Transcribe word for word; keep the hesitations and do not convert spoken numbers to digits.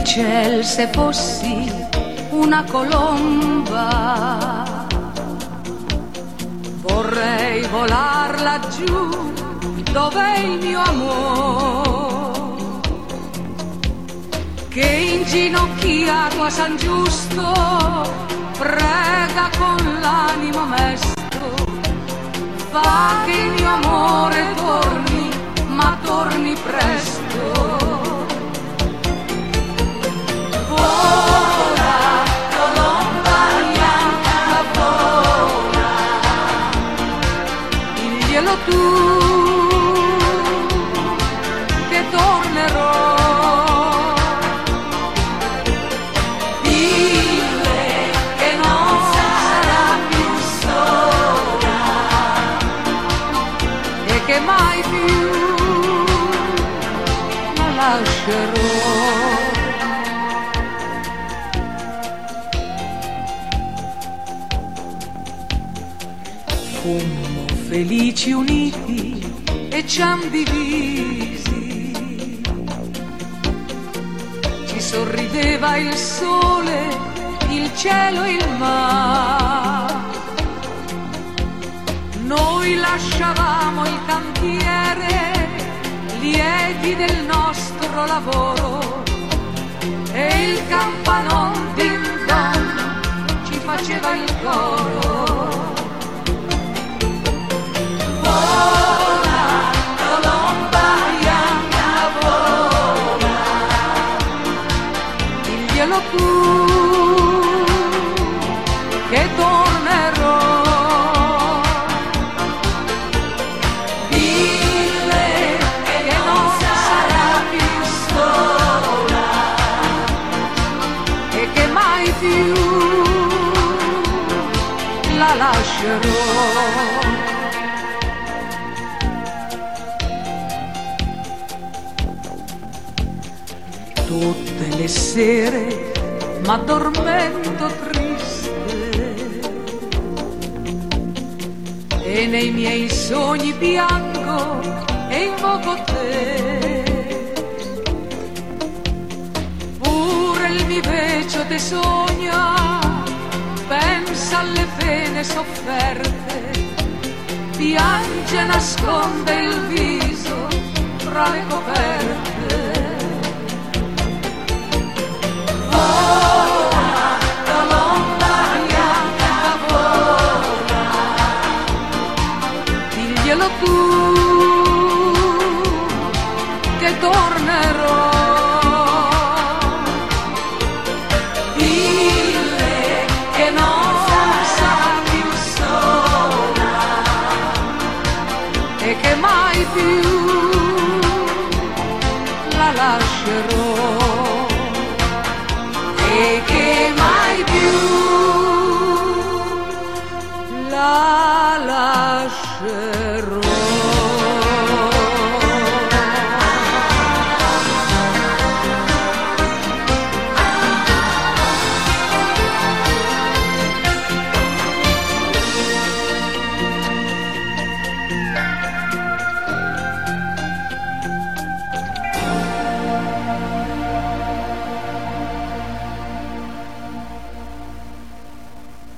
ciel se fossi una colomba, vorrei volar laggiù dov'è il mio amor, che inginocchiato a San Giusto prega con l'animo mesto, fa che il mio amore torni, ma torni presto. Vola, colomba bianca, vola, diglielo tu che tornerò. Dille che non sarà più sola e che mai più la lascerò. Fummo felici uniti e ci han divisi, ci sorrideva il sole, il cielo e il mare, noi lasciavamo il cantiere, lieti del nostro lavoro, e il campanon din don ci faceva il coro. Vola, colomba bianca, vola, diglielo tu che tornerò. Dille che non sarà più sola e che mai più la lascerò. Tutte le sere m'addormento triste e nei miei sogni piango e invoco te. Pure il mivecio te sogna, pensa alle pene sofferte, piange, nasconde il viso tra le coperte. Vola, colomba bianca, vola, diglielo tu che tornerò. Dille che non sarà più sola e che mai più la lascerò. E che mai più la lascerò.